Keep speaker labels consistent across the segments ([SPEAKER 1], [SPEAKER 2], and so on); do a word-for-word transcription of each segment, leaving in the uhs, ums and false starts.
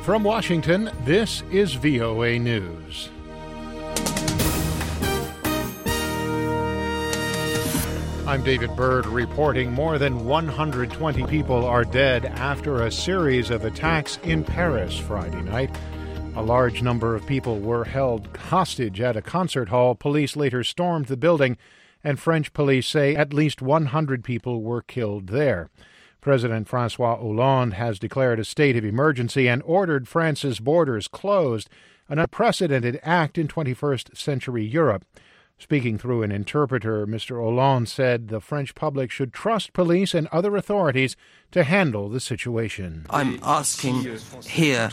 [SPEAKER 1] From Washington, this is V O A News. I'm David Byrd reporting more than one hundred twenty people are dead after a series of attacks in Paris Friday night. A large number of people were held hostage at a concert hall. Police later stormed the building, and French police say at least one hundred people were killed there. President François Hollande has declared a state of emergency and ordered France's borders closed, an unprecedented act in twenty-first century Europe. Speaking through an interpreter, Mister Hollande said the French public should trust police and other authorities to handle the situation.
[SPEAKER 2] I'm asking here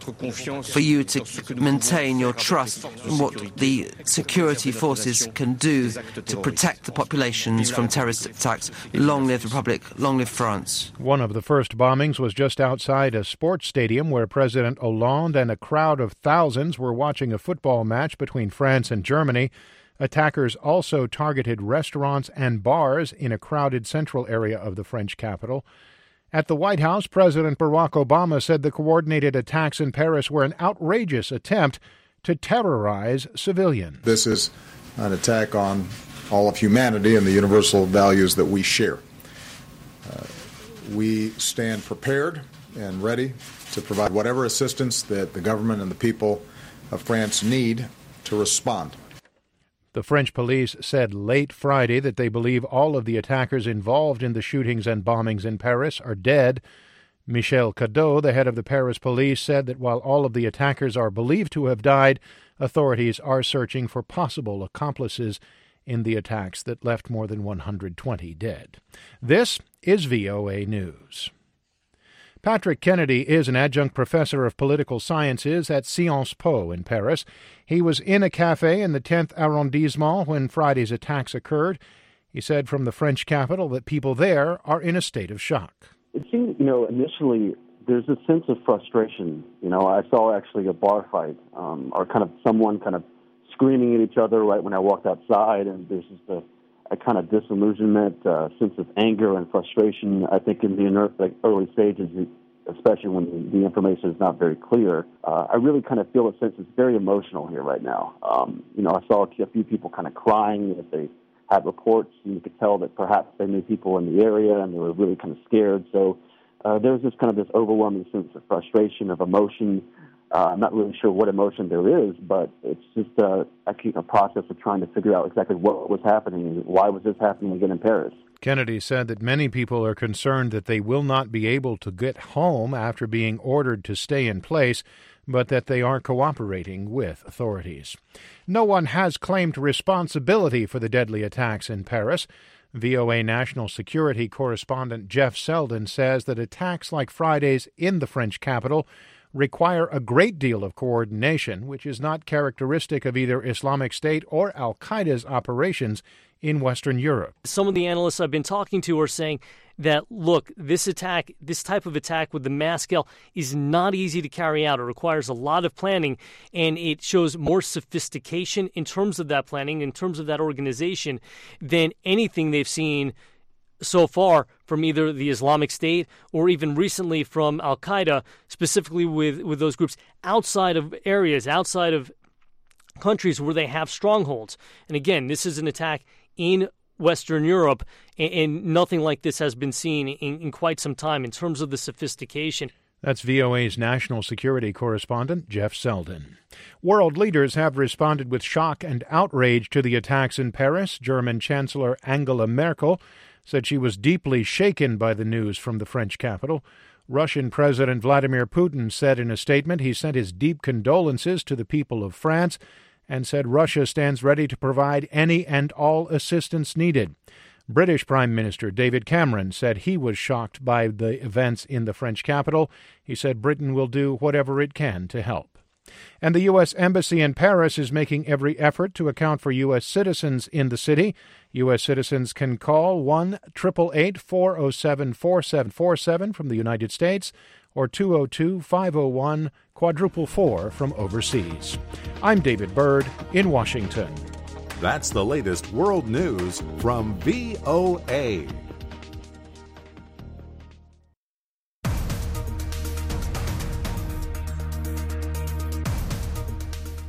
[SPEAKER 2] for you to maintain your trust in what the security forces can do to protect the populations from terrorist attacks. Long live the Republic, long live France.
[SPEAKER 1] One of the first bombings was just outside a sports stadium where President Hollande and a crowd of thousands were watching a football match between France and Germany. Attackers also targeted restaurants and bars in a crowded central area of the French capital. At the White House, President Barack Obama said the coordinated attacks in Paris were an outrageous attempt to terrorize civilians.
[SPEAKER 3] This is an attack on all of humanity and the universal values that we share. Uh, we stand prepared and ready to provide whatever assistance that the government and the people of France need to respond.
[SPEAKER 1] The French police said late Friday that they believe all of the attackers involved in the shootings and bombings in Paris are dead. Michel Cadot, the head of the Paris police, said that while all of the attackers are believed to have died, authorities are searching for possible accomplices in the attacks that left more than one hundred twenty dead. This is V O A News. Patrick Kennedy is an adjunct professor of political sciences at Sciences Po in Paris. He was in a cafe in the tenth arrondissement when Friday's attacks occurred. He said from the French capital that people there are in a state of shock.
[SPEAKER 4] It seems, you know, initially there's a sense of frustration. You know, I saw actually a bar fight um, or kind of someone kind of screaming at each other right when I walked outside, and there's just a, a kind of disillusionment, uh, sense of anger and frustration, I think, in the inert, like, early stages, especially when the, the information is not very clear. Uh, I really kind of feel a sense it's very emotional here right now. Um, you know, I saw a few people kind of crying as they had reports, and you could tell that perhaps they knew people in the area and they were really kind of scared. So uh, there's this kind of this overwhelming sense of frustration, of emotion. Uh, I'm not really sure what emotion there is, but it's just uh, a, a process of trying to figure out exactly what was happening and why was this happening again in Paris.
[SPEAKER 1] Kennedy said that many people are concerned that they will not be able to get home after being ordered to stay in place, but that they are cooperating with authorities. No one has claimed responsibility for the deadly attacks in Paris. V O A national security correspondent Jeff Selden says that attacks like Friday's in the French capital require a great deal of coordination, which is not characteristic of either Islamic State or al-Qaeda's operations in Western Europe.
[SPEAKER 5] Some of the analysts I've been talking to are saying that, look, this attack, this type of attack with the mass scale is not easy to carry out. It requires a lot of planning, and it shows more sophistication in terms of that planning, in terms of that organization, than anything they've seen so far from either the Islamic State or even recently from al-Qaeda, specifically with, with those groups outside of areas, outside of countries where they have strongholds. And again, this is an attack in Western Europe, and, and nothing like this has been seen in, in quite some time in terms of the sophistication.
[SPEAKER 1] That's V O A's national security correspondent, Jeff Selden. World leaders have responded with shock and outrage to the attacks in Paris. German Chancellor Angela Merkel said she was deeply shaken by the news from the French capital. Russian President Vladimir Putin said in a statement he sent his deep condolences to the people of France and said Russia stands ready to provide any and all assistance needed. British Prime Minister David Cameron said he was shocked by the events in the French capital. He said Britain will do whatever it can to help. And the U S Embassy in Paris is making every effort to account for U S citizens in the city. U S citizens can call one eight eight eight, four oh seven, four seven four seven from the United States or two oh two, five oh one, quadruple four from overseas. I'm David Byrd in Washington.
[SPEAKER 6] That's the latest world news from V O A.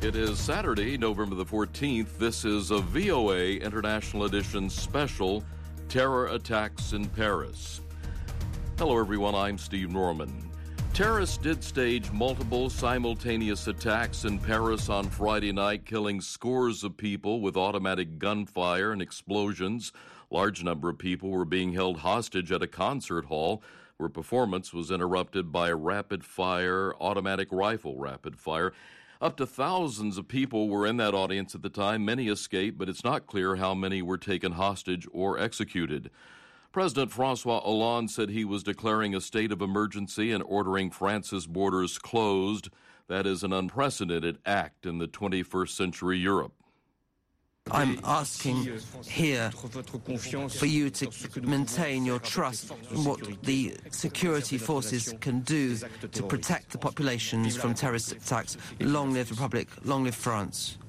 [SPEAKER 7] It is Saturday, November the fourteenth. This is a V O A International Edition special, Terror Attacks in Paris. Hello, everyone. I'm Steve Norman. Terrorists did stage multiple simultaneous attacks in Paris on Friday night, killing scores of people with automatic gunfire and explosions. Large number of people were being held hostage at a concert hall where performance was interrupted by a rapid-fire automatic rifle rapid fire. Up to thousands of people were in that audience at the time. Many escaped, but it's not clear how many were taken hostage or executed. President François Hollande said he was declaring a state of emergency and ordering France's borders closed. That is an unprecedented act in the twenty-first century Europe.
[SPEAKER 2] I'm asking here for you to maintain your trust in what the security forces can do to protect the populations from terrorist attacks. Long live the Republic, long live France.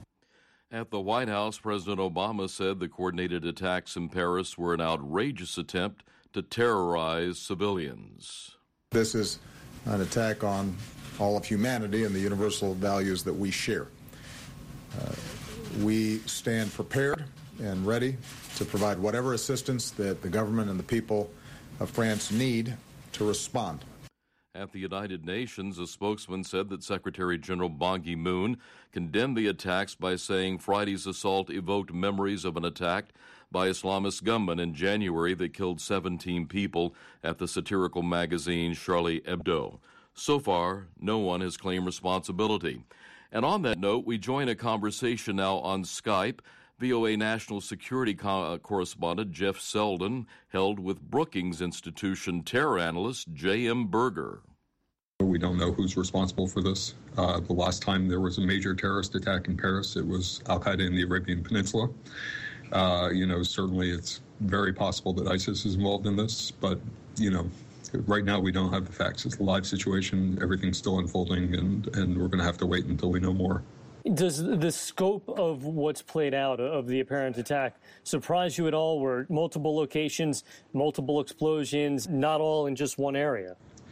[SPEAKER 7] At the White House, President Obama said the coordinated attacks in Paris were an outrageous attempt to terrorize civilians.
[SPEAKER 3] This is an attack on all of humanity and the universal values that we share. Uh, we stand prepared and ready to provide whatever assistance that the government and the people of France need to respond.
[SPEAKER 7] At the United Nations, a spokesman said that Secretary General Ban Ki-moon condemned the attacks by saying Friday's assault evoked memories of an attack by Islamist gunmen in January that killed seventeen people at the satirical magazine Charlie Hebdo. So far, no one has claimed responsibility. And on that note, we join a conversation now on Skype. V O A National Security co- Correspondent Jeff Selden held with Brookings Institution terror analyst J M Berger.
[SPEAKER 8] We don't know who's responsible for this. Uh, the last time there was a major terrorist attack in Paris, it was Al-Qaeda in the Arabian Peninsula. Uh, you know, certainly it's very possible that ISIS is involved in this, but, you know, right now we don't have the facts. It's a live situation. Everything's still unfolding, and, and we're going to have to wait until we know more.
[SPEAKER 5] Does the scope of what's played out of the apparent attack surprise you at all? Were multiple locations, multiple explosions, not all in just one area?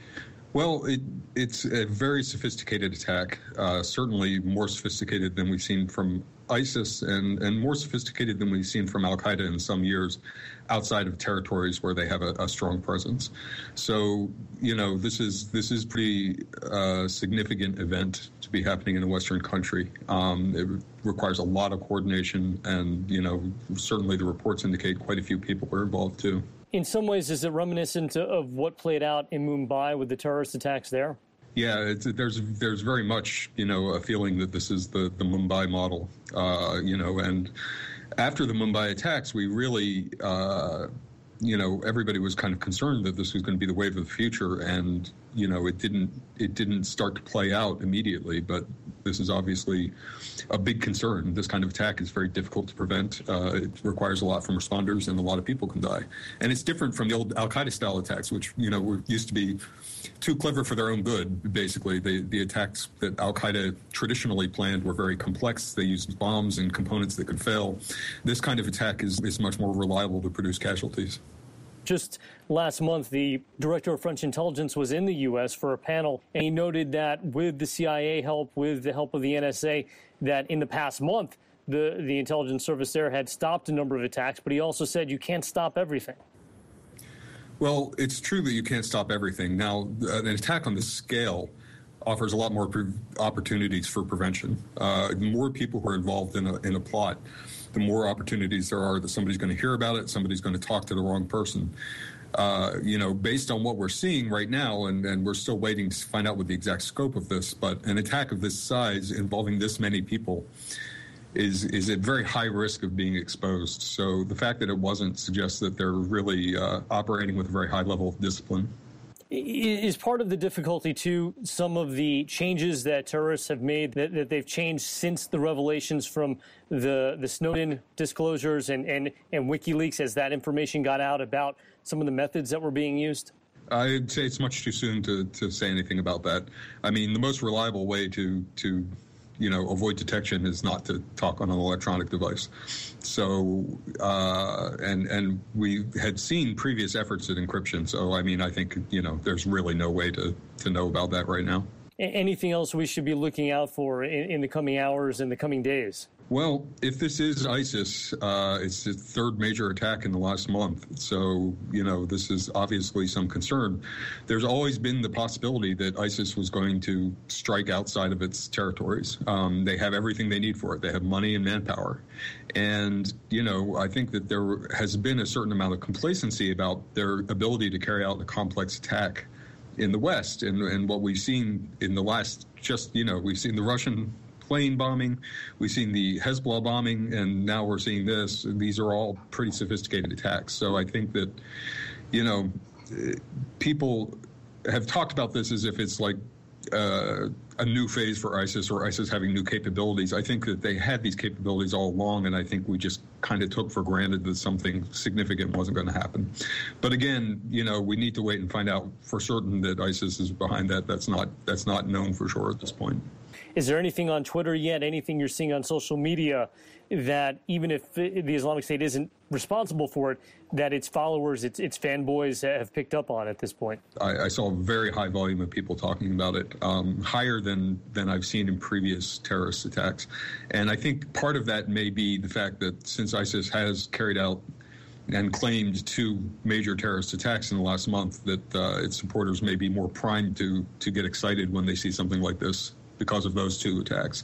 [SPEAKER 8] Well, it, it's a very sophisticated attack, uh, certainly more sophisticated than we've seen from ISIS and, and more sophisticated than we've seen from Al-Qaeda in some years outside of territories where they have a, a strong presence. So, you know, this is this is pretty uh, significant event to be happening in a Western country. Um, it requires a lot of coordination, and, you know, certainly the reports indicate quite a few people were involved, too.
[SPEAKER 5] In some ways, is it reminiscent of what played out in Mumbai with the terrorist attacks there?
[SPEAKER 8] Yeah, it's, there's there's very much, you know, a feeling that this is the, the Mumbai model, uh, you know, and after the Mumbai attacks, we really, uh, you know, everybody was kind of concerned that this was going to be the wave of the future, and, you know, it didn't it didn't start to play out immediately, but this is obviously a big concern. This kind of attack is very difficult to prevent. Uh, it requires a lot from responders, and a lot of people can die. And it's different from the old Al-Qaeda style attacks, which, you know, were, used to be too clever for their own good, basically. The, the attacks that Al-Qaeda traditionally planned were very complex. They used bombs and components that could fail. This kind of attack is, is much more reliable to produce casualties.
[SPEAKER 5] Just last month, the director of French intelligence was in the U S for a panel, and he noted that with the C I A help, with the help of the N S A, that in the past month, the, the intelligence service there had stopped a number of attacks, but he also said you can't stop everything.
[SPEAKER 8] Well, it's true that you can't stop everything. Now, an attack on this scale offers a lot more pre- opportunities for prevention. Uh, the more people who are involved in a, in a plot, the more opportunities there are that somebody's going to hear about it, somebody's going to talk to the wrong person. Uh, you know, based on what we're seeing right now, and, and we're still waiting to find out what the exact scope of this, but an attack of this size involving this many people is is at very high risk of being exposed. So the fact that it wasn't suggests that they're really uh, operating with a very high level of discipline.
[SPEAKER 5] Is part of the difficulty, too, some of the changes that terrorists have made, that, that they've changed since the revelations from the, the Snowden disclosures and, and, and WikiLeaks, as that information got out about some of the methods that were being used?
[SPEAKER 8] I'd say it's much too soon to, to say anything about that. I mean, the most reliable way to, to you know, avoid detection is not to talk on an electronic device. So, uh, and and we had seen previous efforts at encryption. So, I mean, I think, you know, there's really no way to, to know about that right now.
[SPEAKER 5] Anything else we should be looking out for in, in the coming hours and the coming days?
[SPEAKER 8] Well, if this is ISIS, uh, it's the third major attack in the last month. So, you know, this is obviously some concern. There's always been the possibility that ISIS was going to strike outside of its territories. Um, they have everything they need for it. They have money and manpower. And, you know, I think that there has been a certain amount of complacency about their ability to carry out a complex attack in the West. And, and what we've seen in the last, just, you know, we've seen the Russian plane bombing, we've seen the Hezbollah bombing, and now we're seeing this. These are all pretty sophisticated attacks. So I think that, you know, people have talked about this as if it's like uh, a new phase for ISIS or ISIS having new capabilities. I think that they had these capabilities all along, and I think we just kind of took for granted that something significant wasn't going to happen. But again, you know, we need to wait and find out for certain that ISIS is behind that. That's not that's not known for sure at this point.
[SPEAKER 5] Is there anything on Twitter yet, anything you're seeing on social media that even if the Islamic State isn't responsible for it, that its followers, its its fanboys have picked up on at this point?
[SPEAKER 8] I, I saw a very high volume of people talking about it, um, higher than, than I've seen in previous terrorist attacks. And I think part of that may be the fact that since ISIS has carried out and claimed two major terrorist attacks in the last month, that uh, its supporters may be more primed to to get excited when they see something like this because of those two attacks.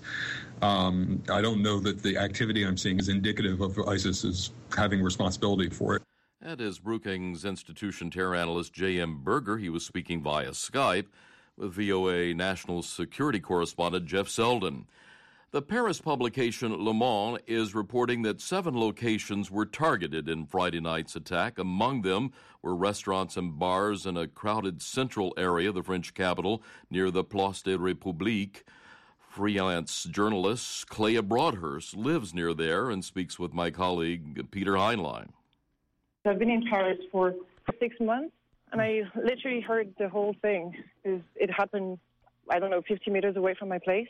[SPEAKER 8] Um, I don't know that the activity I'm seeing is indicative of ISIS having responsibility for it.
[SPEAKER 7] That is Brookings Institution terror analyst J M. Berger. He was speaking via Skype with V O A national security correspondent Jeff Selden. The Paris publication Le Monde is reporting that seven locations were targeted in Friday night's attack. Among them were restaurants and bars in a crowded central area of the French capital near the Place de République. Freelance journalist Clea Broadhurst lives near there and speaks with my colleague Peter Heinlein.
[SPEAKER 9] I've been in Paris for six months, and I literally heard the whole thing. It happened, I don't know, fifty meters away from my place.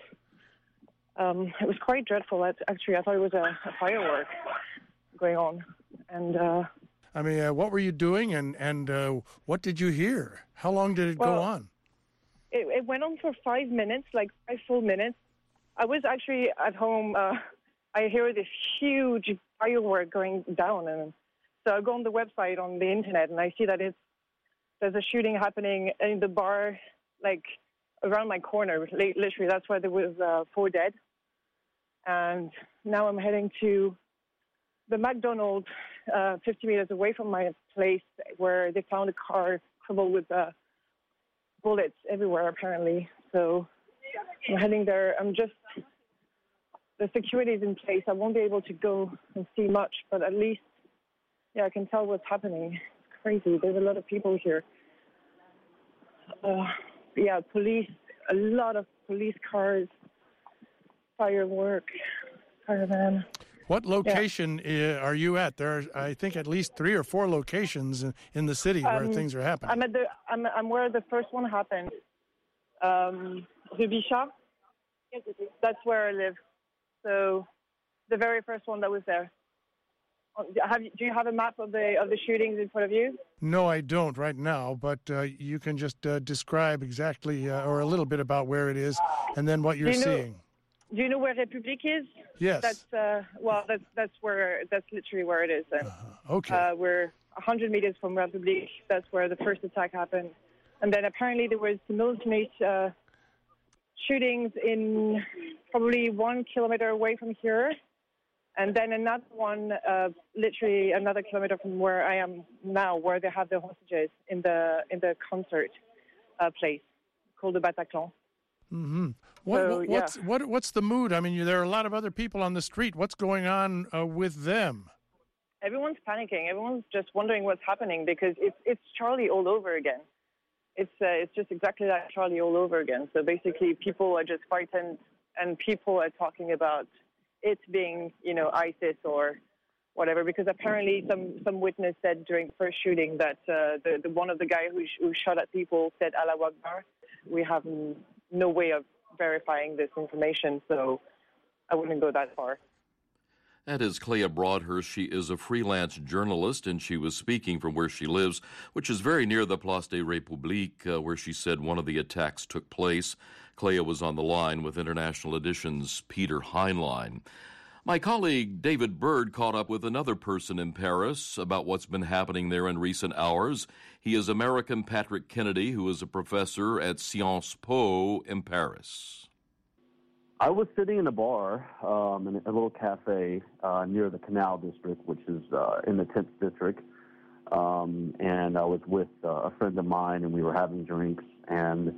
[SPEAKER 9] Um, it was quite dreadful. Actually, I thought it was a, a firework going on. And uh,
[SPEAKER 10] I mean, uh, what were you doing, and and uh, what did you hear? How long did it
[SPEAKER 9] well,
[SPEAKER 10] go on?
[SPEAKER 9] It, it went on for five minutes, like five full minutes. I was actually at home. Uh, I hear this huge firework going down, and so I go on the website on the internet, and I see that it's there's a shooting happening in the bar, like around my corner. Literally, that's why there was uh, four dead. And now I'm heading to the McDonald's, uh, fifty meters away from my place, where they found a car crippled with uh, bullets everywhere, apparently. So I'm heading there. I'm just, the security is in place. I won't be able to go and see much, but at least, yeah, I can tell what's happening. It's crazy. There's a lot of people here. Uh, yeah, police, a lot of police cars, firework, caravan.
[SPEAKER 10] What location yeah. are you at? There are, I think, at least three or four locations in, in the city where
[SPEAKER 9] um,
[SPEAKER 10] things are happening.
[SPEAKER 9] I'm at the. I'm, I'm where the first one happened. Um, Rue Bichat. That's where I live. So, the very first one that was there. Have you, do you have a map of the of the shootings in front of you?
[SPEAKER 10] No, I don't right now. But uh, you can just uh, describe exactly uh, or a little bit about where it is, and then what you're
[SPEAKER 9] do you know,
[SPEAKER 10] seeing.
[SPEAKER 9] Do you know where République is?
[SPEAKER 10] Yes.
[SPEAKER 9] That's uh, well, that's that's where that's literally where it is. Then.
[SPEAKER 10] Uh, okay.
[SPEAKER 9] Uh, we're one hundred meters from République. That's where the first attack happened, and then apparently there was simultaneous uh, shootings in probably one kilometer away from here. And then another one, uh, literally another kilometer from where I am now, where they have the hostages in the in the concert uh, place called the Bataclan.
[SPEAKER 10] Mm-hmm. What,
[SPEAKER 9] so,
[SPEAKER 10] what, what's
[SPEAKER 9] yeah.
[SPEAKER 10] what, what's the mood? I mean, you, there are a lot of other people on the street. What's going on uh, with them?
[SPEAKER 9] Everyone's panicking. Everyone's just wondering what's happening because it's it's Charlie all over again. It's uh, it's just exactly like Charlie all over again. So basically, people are just frightened, and people are talking about it being, you know, ISIS or whatever, because apparently some, some witness said during the first shooting that uh, the, the one of the guy who, sh- who shot at people said Allahu Akbar. We have n- no way of verifying this information, so I wouldn't go that far.
[SPEAKER 7] That is Clea Broadhurst. She is a freelance journalist, and she was speaking from where she lives, which is very near the Place de République, uh, where she said one of the attacks took place. Clea was on the line with International Edition's Peter Heinlein. My colleague David Byrd caught up with another person in Paris about what's been happening there in recent hours. He is American Patrick Kennedy, who is a professor at Sciences Po in Paris.
[SPEAKER 4] I was sitting in a bar, um, in a little cafe uh, near the Canal District, which is uh, in the tenth District, um, and I was with uh, a friend of mine, and we were having drinks, and,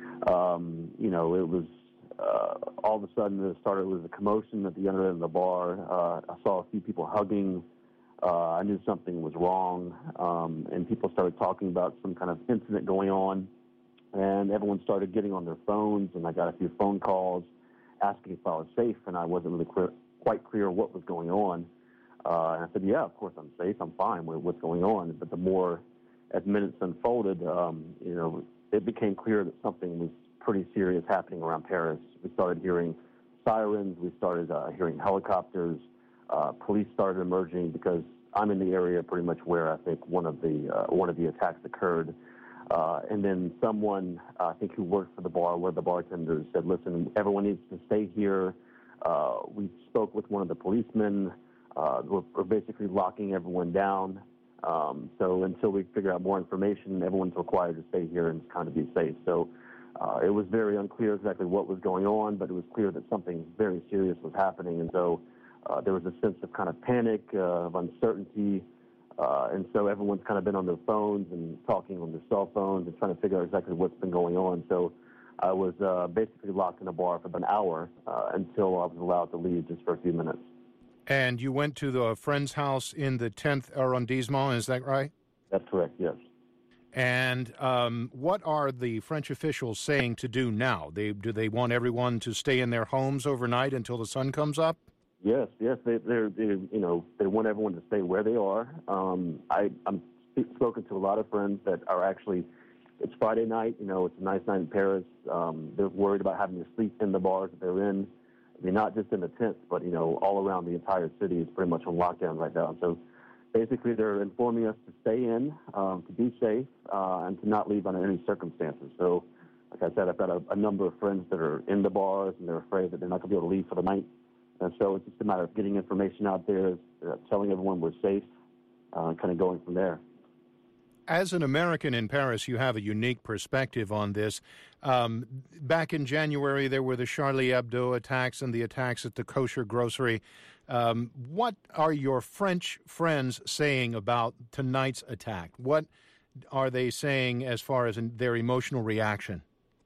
[SPEAKER 4] um, you know, it was, uh, all of a sudden it started with a commotion at the other end of the bar. Uh, I saw a few people hugging. Uh, I knew something was wrong, um, and people started talking about some kind of incident going on, and everyone started getting on their phones, and I got a few phone calls asking if I was safe, and I wasn't really clear, quite clear what was going on. Uh, and I said, yeah, of course I'm safe. I'm fine with what's going on. But the more, as minutes unfolded, um, you know, it became clear that something was pretty serious happening around Paris. We started hearing sirens. We started uh, hearing helicopters. Uh, police started emerging because I'm in the area pretty much where I think one of the uh, one of the attacks occurred. Uh, and then someone, uh, I think who worked for the bar, one of the bartenders, said, listen, everyone needs to stay here. Uh, we spoke with one of the policemen. Uh, we're, we're basically locking everyone down. Um, so until we figure out more information, everyone's required to stay here and kind of be safe. So uh, it was very unclear exactly what was going on, but it was clear that something very serious was happening. And so uh, there was a sense of kind of panic, uh, of uncertainty. Uh, and so everyone's kind of been on their phones and talking on their cell phones and trying to figure out exactly what's been going on. So I was uh, basically locked in a bar for about an hour uh, until I was allowed to leave just for a few minutes.
[SPEAKER 1] And you went to the friend's house in the tenth arrondissement, is that right?
[SPEAKER 4] That's correct, yes.
[SPEAKER 1] And um, what are the French officials saying to do now? They, do they want everyone to stay in their homes overnight until the sun comes up?
[SPEAKER 4] Yes, yes, they, they're, they, you know, they want everyone to stay where they are. Um, I, I'm spoken to a lot of friends that are actually, it's Friday night, you know, it's a nice night in Paris. Um, they're worried about having to sleep in the bars that they're in. I mean, not just in the tents, but, you know, all around the entire city is pretty much on lockdown right now. So basically they're informing us to stay in, um, to be safe, uh, and to not leave under any circumstances. So, like I said, I've got a, a number of friends that are in the bars, and they're afraid that they're not going to be able to leave for the night. And so it's just a matter of getting information out there, uh, telling everyone we're safe, uh, kind of going from there.
[SPEAKER 1] As an American in Paris, you have a unique perspective on this. Um, back in January, there were the Charlie Hebdo attacks and the attacks at the kosher grocery. Um, what are your French friends saying about tonight's attack? What are they saying as far as in their emotional reaction?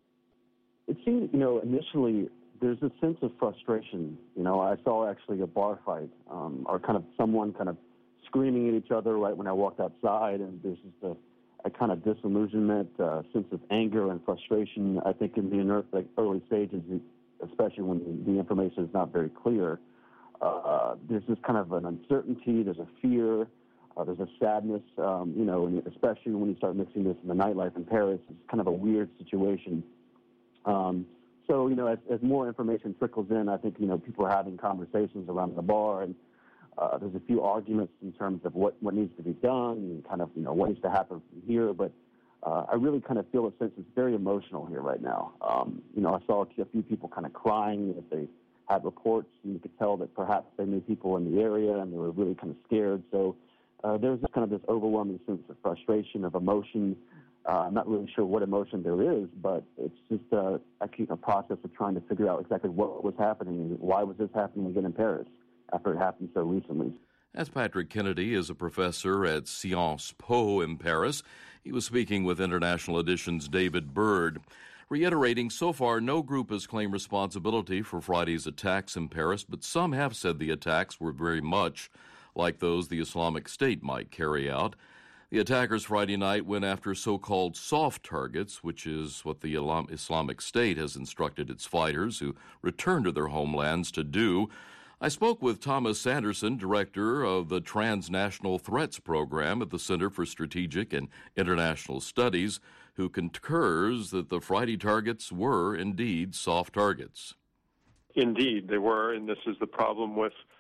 [SPEAKER 4] It seemed, you know, initially there's a sense of frustration. You know, I saw actually a bar fight, um, or kind of someone kind of screaming at each other right when I walked outside, and there's just a, a kind of disillusionment, uh, sense of anger and frustration, I think, in the inert, like, early stages, especially when the information is not very clear. Uh, there's just kind of an uncertainty, there's a fear, uh, there's a sadness, um, you know, and especially when you start mixing this in the nightlife in Paris, it's kind of a weird situation. Um, so, you know, as, as more information trickles in, I think, you know, people are having conversations around the bar, and Uh, there's a few arguments in terms of what, what needs to be done and kind of, you know, what needs to happen from here. But uh, I really kind of feel a sense it's very emotional here right now. Um, you know, I saw a few people kind of crying as they had reports, and you could tell that perhaps they knew people in the area and they were really kind of scared. So uh, there's just kind of this overwhelming sense of frustration, of emotion. Uh, I'm not really sure what emotion there is, but it's just uh, a, a process of trying to figure out exactly what was happening and why was this happening again in Paris after it happened so recently.
[SPEAKER 7] As Patrick Kennedy is a professor at Sciences Po in Paris, he was speaking with International Edition's David Byrd, reiterating so far no group has claimed responsibility for Friday's attacks in Paris, but some have said the attacks were very much like those the Islamic State might carry out. The attackers Friday night went after so-called soft targets, which is what the Islamic State has instructed its fighters who return to their homelands to do. I spoke with Thomas Sanderson, director of the Transnational Threats Program at the Center for Strategic and International Studies, who concurs that the Friday targets were indeed soft targets.
[SPEAKER 11] Indeed, they were, and this is the problem with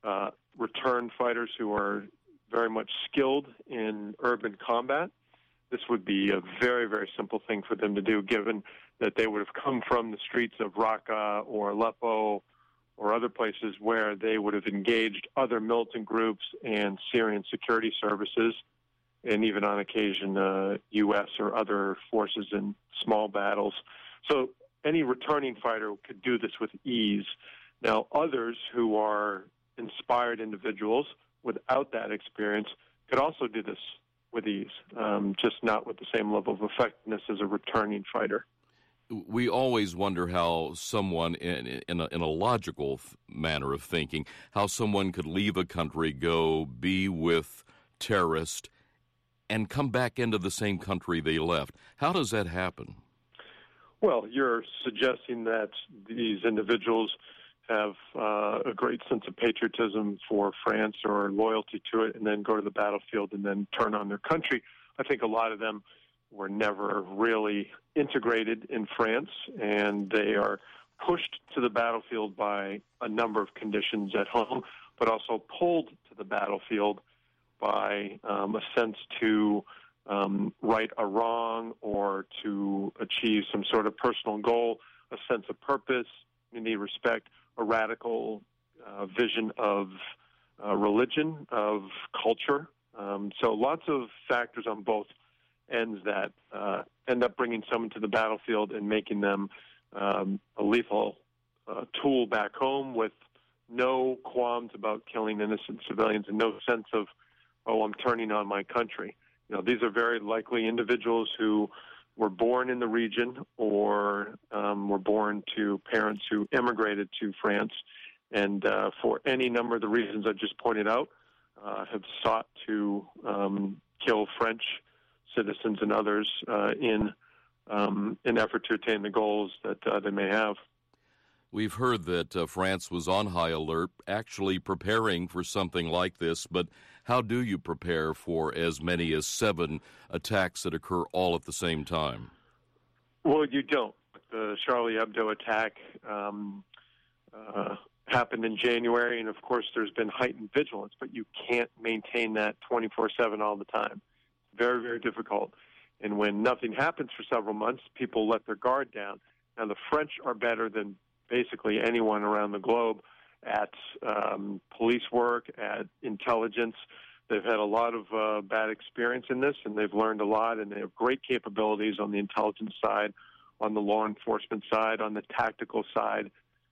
[SPEAKER 11] uh, return fighters who are very much skilled in urban combat. This would be a very, very simple thing for them to do, given that they would have come from the streets of Raqqa or Aleppo or other places where they would have engaged other militant groups and Syrian security services, and even on occasion uh, U S or other forces in small battles. So any returning fighter could do this with ease. Now, others who are inspired individuals without that experience could also do this with ease, um, just not with the same level of effectiveness as a returning fighter.
[SPEAKER 7] We always wonder how someone, in, in, a, in a logical manner of thinking, how someone could leave a country, go be with terrorists, and come back into the same country they left. How does that happen?
[SPEAKER 11] Well, you're suggesting that these individuals have uh, a great sense of patriotism for France or loyalty to it, and then go to the battlefield and then turn on their country. I think a lot of them were never really integrated in France, and they are pushed to the battlefield by a number of conditions at home, but also pulled to the battlefield by um, a sense to um, right a wrong or to achieve some sort of personal goal, a sense of purpose, community respect, a radical uh, vision of uh, religion, of culture. Um, so lots of factors on both ends that uh, end up bringing someone to the battlefield and making them um, a lethal uh, tool back home with no qualms about killing innocent civilians and no sense of, oh, I'm turning on my country. You know, these are very likely individuals who were born in the region or um, were born to parents who immigrated to France, and uh, for any number of the reasons I just pointed out, uh, have sought to um, kill French citizens and others uh, in um, an effort to attain the goals that uh, they may have.
[SPEAKER 7] We've heard that uh, France was on high alert, actually preparing for something like this, but how do you prepare for as many as seven attacks that occur all at the same time?
[SPEAKER 11] Well, you don't. The Charlie Hebdo attack um, uh, happened in January, and of course there's been heightened vigilance, but you can't maintain that twenty-four seven all the time. Very, very difficult. And when nothing happens for several months, people let their guard down. Now, the French are better than basically anyone around the globe at um, police work, at intelligence. They've had a lot of uh, bad experience in this, and they've learned a lot, and they have great capabilities on the intelligence side, on the law enforcement side, on the tactical side.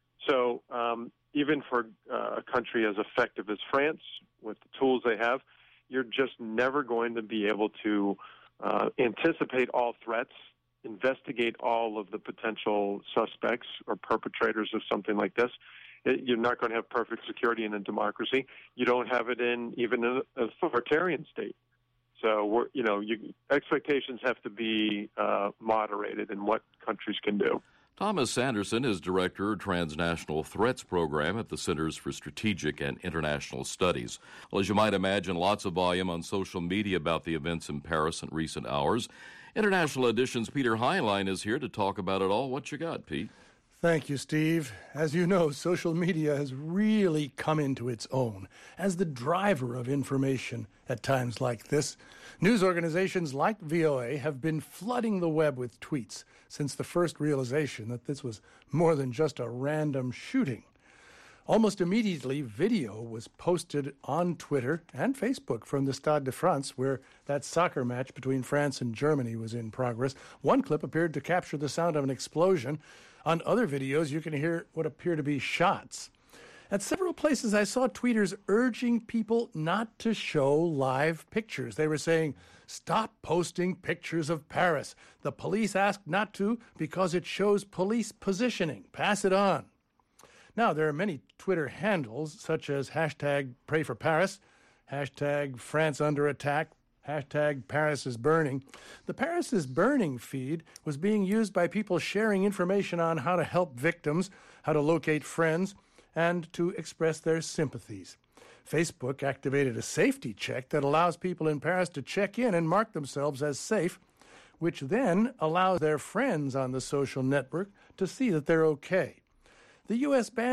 [SPEAKER 11] So um, even for uh, a country as effective as France, with the tools they have, you're just never going to be able to uh, anticipate all threats, investigate all of the potential suspects or perpetrators of something like this. It, you're not going to have perfect security in a democracy. You don't have it in even an authoritarian state. So, we're, you know, you, expectations have to be uh, moderated in what countries can do.
[SPEAKER 7] Thomas Sanderson is Director of Transnational Threats Program at the Centers for Strategic and International Studies. Well, as you might imagine, lots of volume on social media about the events in Paris in recent hours. International Edition's Peter Heinlein is here to talk about it all. What you got, Pete?
[SPEAKER 10] Thank you, Steve. As you know, social media has really come into its own as the driver of information at times like this. News organizations like V O A have been flooding the web with tweets since the first realization that this was more than just a random shooting. Almost immediately, video was posted on Twitter and Facebook from the Stade de France, where that soccer match between France and Germany was in progress. One clip appeared to capture the sound of an explosion. On other videos, you can hear what appear to be shots. At several places, I saw tweeters urging people not to show live pictures. They were saying, stop posting pictures of Paris. The police asked not to because it shows police positioning. Pass it on. Now, there are many Twitter handles, such as hashtag Pray for Paris, hashtag France Under Attack, hashtag Paris is Burning. The Paris is Burning feed was being used by people sharing information on how to help victims, how to locate friends, and to express their sympathies. Facebook activated a safety check that allows people in Paris to check in and mark themselves as safe, which then allows their friends on the social network to see that they're okay. The U S banned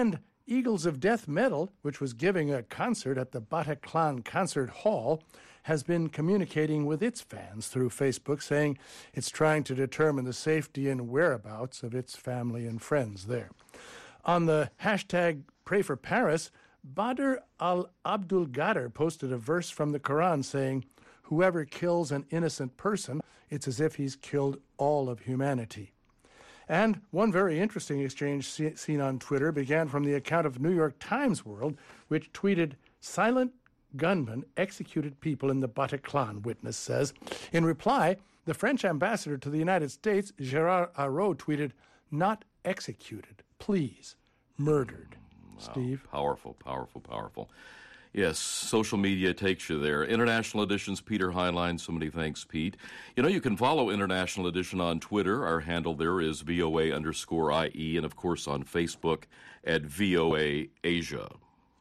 [SPEAKER 10] Eagles of Death Metal, which was giving a concert at the Bataclan Concert Hall, has been communicating with its fans through Facebook, saying it's trying to determine the safety and whereabouts of its family and friends there. On the hashtag Pray for Paris, Badr al-Abdul Ghadir posted a verse from the Quran saying, "Whoever kills an innocent person, it's as if he's killed all of humanity." And one very interesting exchange see- seen on Twitter began from the account of New York Times World, which tweeted, "Silent gunmen executed people in the Bataclan," witness says. In reply, the French ambassador to the United States, Gérard Araud, tweeted, "Not executed, please, murdered."
[SPEAKER 7] Wow.
[SPEAKER 10] Steve?
[SPEAKER 7] Powerful, powerful, powerful. Yes, social media takes you there. International Edition's Peter Highline. So many thanks, Pete. You know, you can follow International Edition on Twitter. Our handle there is V O A underscore I E, and of course on Facebook at V O A Asia.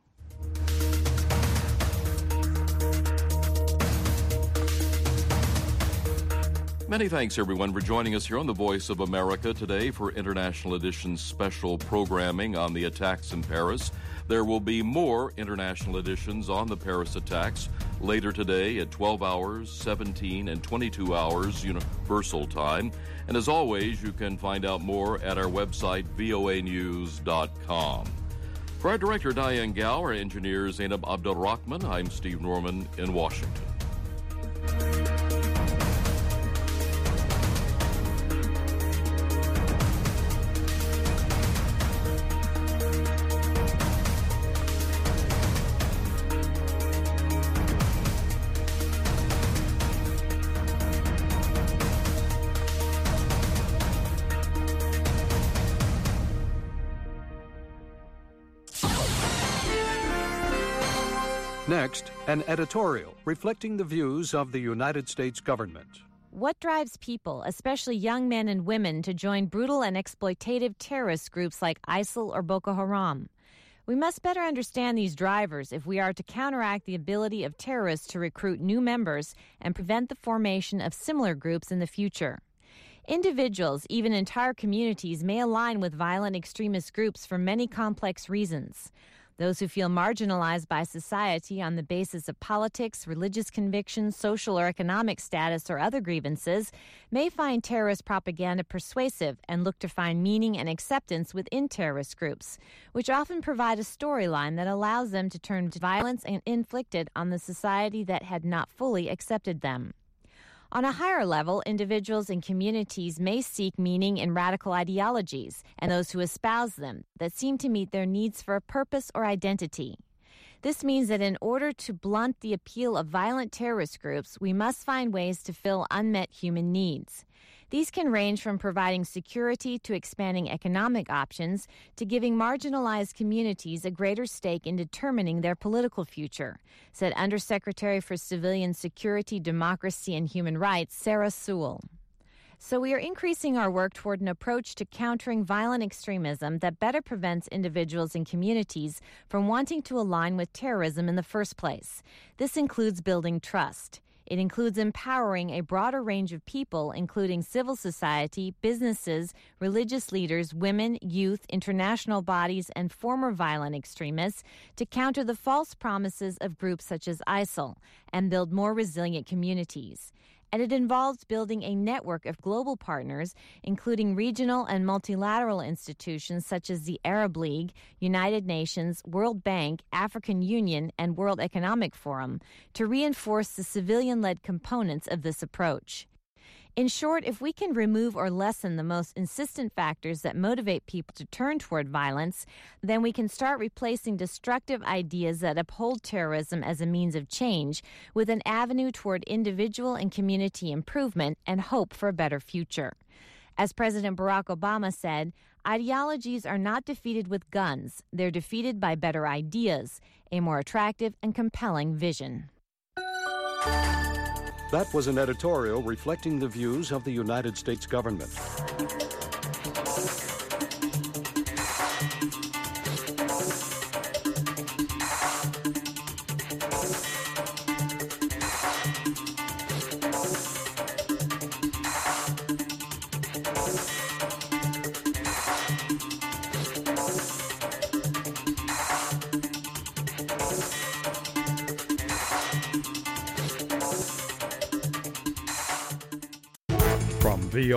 [SPEAKER 7] Many thanks, everyone, for joining us here on the Voice of America today for International Edition's special programming on the attacks in Paris. There will be more International Editions on the Paris attacks later today at twelve hours, seventeen, and twenty-two hours Universal Time. And as always, you can find out more at our website, V O A news dot com. For our director, Diane Gow, our engineer, Zainab Abdul-Rahman, I'm Steve Norman in Washington.
[SPEAKER 12] Next, an editorial reflecting the views of the United States government.
[SPEAKER 13] What drives people, especially young men and women, to join brutal and exploitative terrorist groups like ISIL or Boko Haram? We must better understand these drivers if we are to counteract the ability of terrorists to recruit new members and prevent the formation of similar groups in the future. Individuals, even entire communities, may align with violent extremist groups for many complex reasons. Those who feel marginalized by society on the basis of politics, religious convictions, social or economic status, or other grievances may find terrorist propaganda persuasive and look to find meaning and acceptance within terrorist groups, which often provide a storyline that allows them to turn violence inflicted on the society that had not fully accepted them. On a higher level, individuals and communities may seek meaning in radical ideologies and those who espouse them that seem to meet their needs for a purpose or identity. This means that in order to blunt the appeal of violent terrorist groups, we must find ways to fill unmet human needs. These can range from providing security to expanding economic options to giving marginalized communities a greater stake in determining their political future, said Undersecretary for Civilian Security, Democracy, and Human Rights, Sarah Sewell. So we are increasing our work toward an approach to countering violent extremism that better prevents individuals and communities from wanting to align with terrorism in the first place. This includes building trust. It includes empowering a broader range of people, including civil society, businesses, religious leaders, women, youth, international bodies, and former violent extremists, to counter the false promises of groups such as ISIL and build more resilient communities. And it involves building a network of global partners, including regional and multilateral institutions such as the Arab League, United Nations, World Bank, African Union, and World Economic Forum, to reinforce the civilian-led components of this approach. In short, if we can remove or lessen the most insistent factors that motivate people to turn toward violence, then we can start replacing destructive ideas that uphold terrorism as a means of change with an avenue toward individual and community improvement and hope for a better future. As President Barack Obama said, ideologies are not defeated with guns. They're defeated by better ideas, a more attractive and compelling vision.
[SPEAKER 12] That was an editorial reflecting the views of the United States government.